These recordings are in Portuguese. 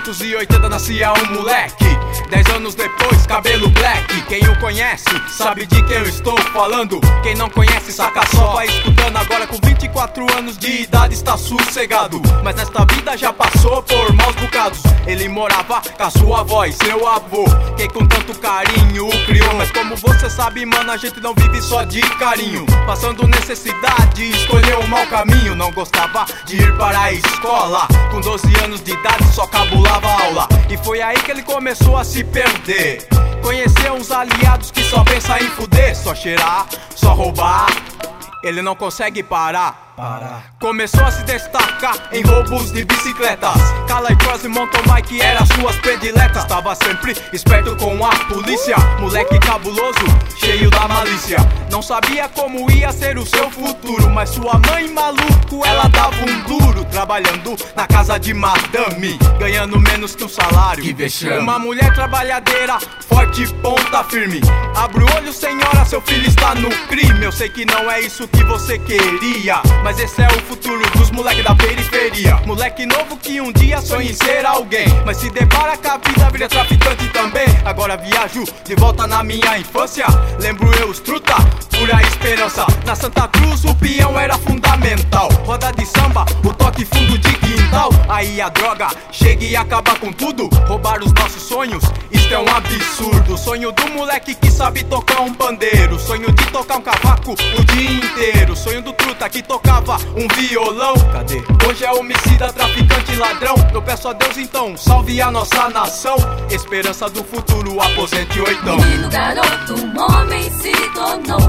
1980 nascia um moleque, 10 anos depois, cabelo black. Quem o conhece, sabe de quem eu estou falando. Quem não conhece, saca só, vai escutando agora. Com 24 anos de idade está sossegado, mas nesta vida já passou por maus bocados. Ele morava com a sua avó e seu avô, que com tanto carinho o criou. Mas como você sabe, mano, a gente não vive só de carinho. Passando necessidade, escolheu um mau caminho. Não gostava de ir para a escola, com 12 anos de idade só cabulava a aula. E foi aí que ele começou a se perder. Conheceu uns aliados que só pensam em fuder, só cheirar, só roubar. Ele não consegue parar. Começou a se destacar em roubos de bicicletas. Cala e Cross e mountain bike eram suas prediletas. Tava sempre esperto com a polícia, moleque cabuloso, cheio da malícia. Não sabia como ia ser o seu futuro, mas sua mãe maluco, ela dava um duro, trabalhando na casa de madame, ganhando menos que um salário. Que vexame. Uma mulher trabalhadeira, forte, ponta firme. Abre o olho, senhora, seu filho está no crime. Eu sei que não é isso que você queria, mas esse é o futuro dos moleques da periferia. Moleque novo que um dia sonha em ser alguém, mas se depara com a vida, vira traficante também. Agora viajo de volta na minha infância, lembro eu os truta, pura esperança. Na Santa Cruz o peão era fundamental, roda de samba, o toque fundo de quintal. Aí a droga chega e acaba com tudo, roubar os nossos sonhos, isto é um absurdo. Sonho do moleque que sabe tocar um pandeiro, sonho de tocar um cavaco o dia inteiro. Sonho do truta que tocava um violão. Cadê? Hoje é homicida, traficante e ladrão. Eu peço a Deus então, salve a nossa nação. Esperança do futuro, aposente oitão. Menino garoto, um homem se tornou.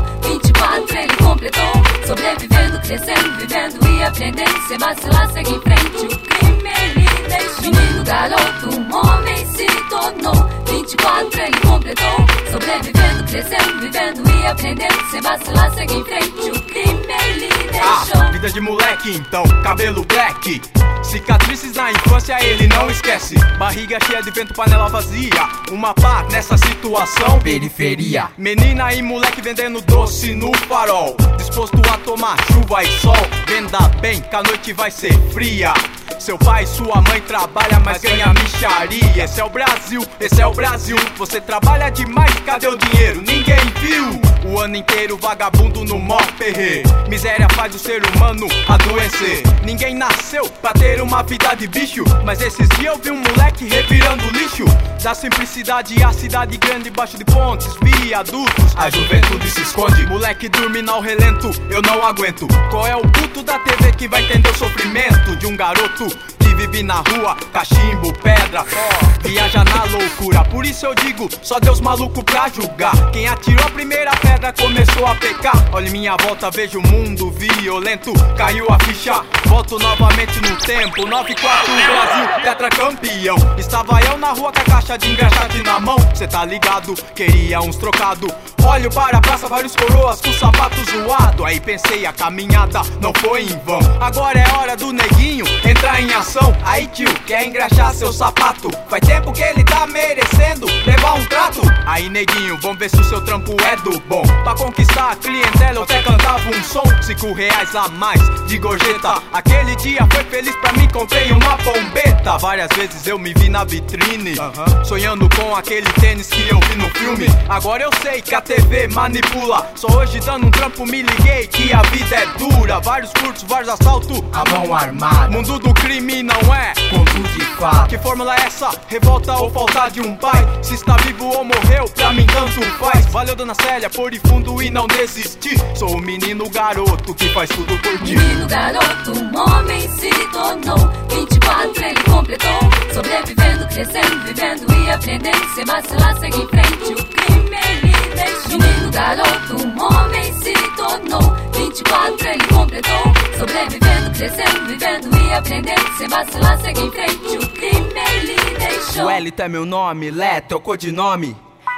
24 ele completou, sobrevivendo, crescendo, vivendo e aprendendo. Se vacilar, segue em frente, o crime ele deixou. Menino garoto, um homem se tornou. 24 ele completou, sobrevivendo, crescendo, vivendo e aprendendo. Se vacilar, segue em frente, o crime ele deixou. Vida de moleque então, cabelo black, cicatrizes na infância ele não esquece. Barriga cheia de vento, panela vazia, uma pá nessa situação, periferia. Menina e moleque vendendo doce no farol, disposto a tomar chuva e sol. Venda bem, que a noite vai ser fria. Seu pai e sua mãe trabalham, mas ganha micharia. Esse é o Brasil, esse é o Brasil. Você trabalha demais, cadê o dinheiro? Ninguém viu. O ano inteiro vagabundo no mó perrê. Miséria faz o ser humano adoecer. Ninguém nasceu pra ter uma vida de bicho, mas esses dias eu vi um moleque revirando lixo. Da simplicidade à cidade grande, embaixo de pontes, viadutos, a juventude se esconde. Moleque dormindo ao relento, eu não aguento. Qual é o puto da TV que vai entender o sofrimento de um garoto que vive na rua, cachimbo, pedra, viaja na loucura? Por isso eu digo, só Deus maluco pra julgar. Quem atirou a primeira pedra começou a pecar. Olha em minha volta, vejo o mundo violento. Caiu a ficha, volto novamente no tempo. 94 Brasil, tetracampeão. Estava eu na rua com a caixa de engraxate na mão. Cê tá ligado, queria uns trocado. Olho para a praça, vários coroas com sapato zoado. Aí pensei, a caminhada não foi em vão. Agora é hora do neguinho entrar em ação. Aí tio, quer engraxar seu sapato? Faz tempo que ele tá merecendo levar um trato. Aí neguinho, vamos ver se o seu trampo é do bom. Pra conquistar a clientela eu até cantava um som. 5 reais a mais de gorjeta. Aquele dia foi feliz pra mim, comprei uma bombeta. Várias vezes eu me vi na vitrine, sonhando com aquele tênis que eu vi no filme. Agora eu sei que a TV manipula. Só hoje dando um trampo me liguei que a vida é dura. Vários furtos, vários assaltos, a mão armada. Mundo do crime não é conto de fato. Que fórmula é essa? Revolta ou falta de um pai? Se está vivo ou morreu, pra mim tanto faz. Valeu dona Célia por ir fundo e não desistir. Sou o menino garoto que faz tudo por ti. Menino garoto, um homem se tornou. 24 ele completou, sobrevivendo, crescendo, vivendo e aprendendo. Se vacilar, segue em frente, o crime ele deixou. Menino garoto, um homem se tornou. 24 ele completou, sobrevivendo, crescendo, vivendo e aprendendo. Se vacilar, segue em frente, o crime ele deixou. Wellington é meu nome, Leto é o codinome.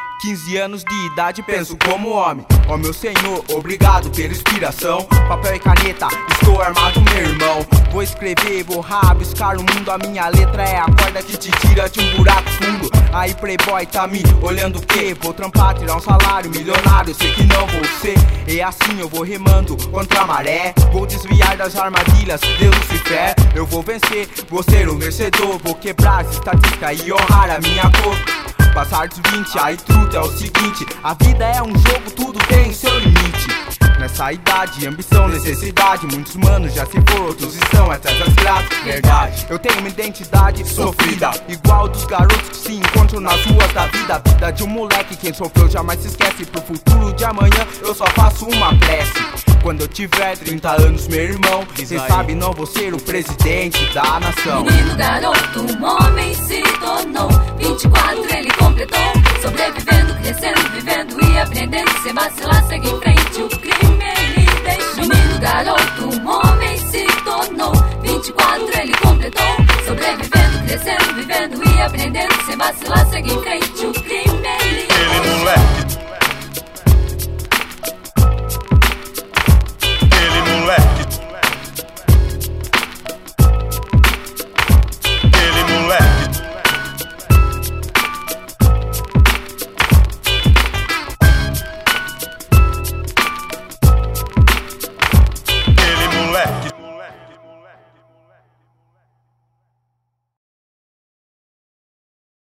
15 anos de idade, penso como homem. Ó meu senhor, obrigado pela inspiração. Papel e caneta, estou armado, meu irmão. Vou escrever, vou rabiscar o mundo. A minha letra é a corda que te tira de um buraco fundo. Aí playboy tá me olhando o quê? Vou trampar, tirar um salário milionário. Eu sei que não vou ser, e assim eu vou remando contra a maré. Vou desviar das armadilhas de Lucifer. Eu vou vencer, vou ser um vencedor. Vou quebrar as estatísticas e honrar a minha cor. Passar dos 20, aí truta é o seguinte: a vida é um jogo, tudo tem seu limite. Nessa idade, ambição, necessidade. Muitos manos já se foram, outros estão até desafiados. Verdade, eu tenho uma identidade sofrida, igual dos garotos que se encontram nas ruas da vida. A vida de um moleque, quem sofreu jamais se esquece. Pro futuro de amanhã eu só faço uma prece. Quando eu tiver 30 anos, meu irmão, cê sabe, não vou ser o presidente da nação. Menino, garoto, um homem se tornou. 24 ele completou, sobrevivendo